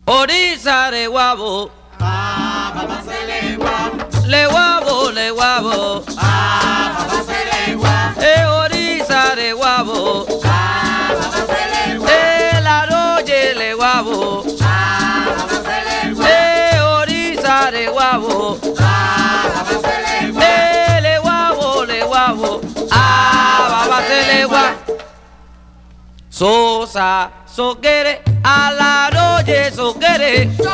Orisa de guabo, papá se le guabo, le guabo, le guabo. Papá se le guabo, Orisa de guabo, papá se le guabo, la roye le guabo, papá se le guabo, orisa de guabo, papá se le guabo, le guabo, papá se le guabo. Sosa, so quiere, a la roye, so quiere.